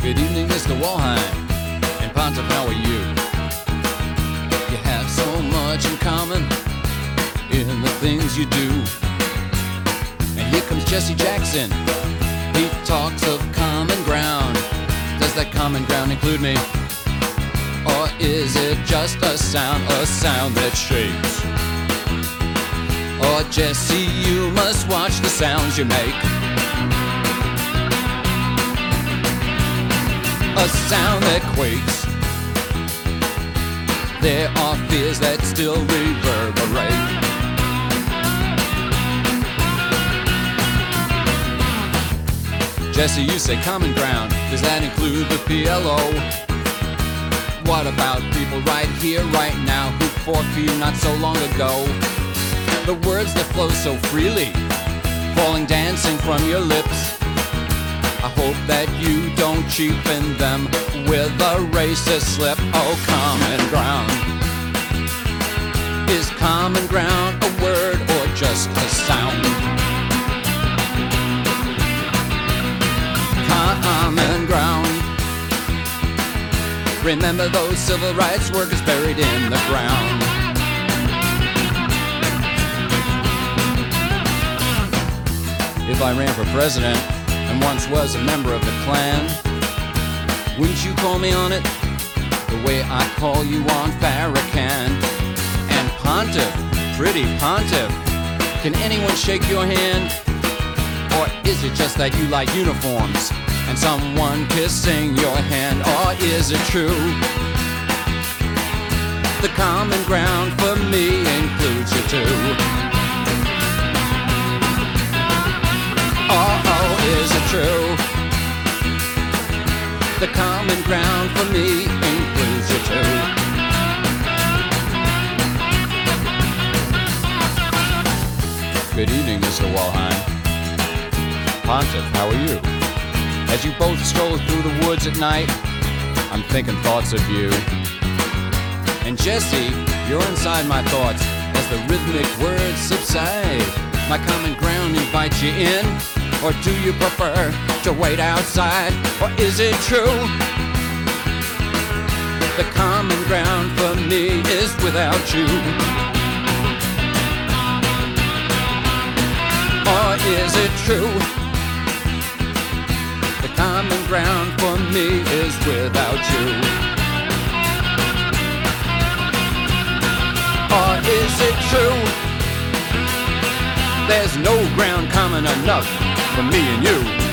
Good evening, Mr. Walheim, and Pontiff, how are you? You have so much in common in the things you do. And here comes Jesse Jackson. He talks of common ground. Does that common ground include me? Or is it just a sound that shakes? Or Jesse, you must watch the sounds you make. A sound that quakes. There are fears that still reverberate. Jesse, you say common ground. Does that include the PLO? What about people right here, right now, who fought for you not so long ago? The words that flow so freely, falling dancing from your lips. I hope that you don't cheapen them with a racist slip. Oh, common ground. Is common ground a word or just a sound? Common ground. Remember those civil rights workers buried in the ground. If I ran for president and once was a member of the Klan, wouldn't you call me on it the way I call you on Farrakhan? And Pontiff, pretty Pontiff, can anyone shake your hand? Or is it just that you like uniforms and someone kissing your hand? Or is it true the common ground for me includes you too? Oh, is it true? The common ground for me includes you too. Good evening, Mr. Walheim. Pontiff, how are you? As you both stroll through the woods at night, I'm thinking thoughts of you. And Jesse, you're inside my thoughts as the rhythmic words subside. My common ground invites you in, or do you prefer to wait outside? Or is it true the common ground for me is without you? Or is it true the common ground for me is without you? Or is it true there's no ground common enough for me and you?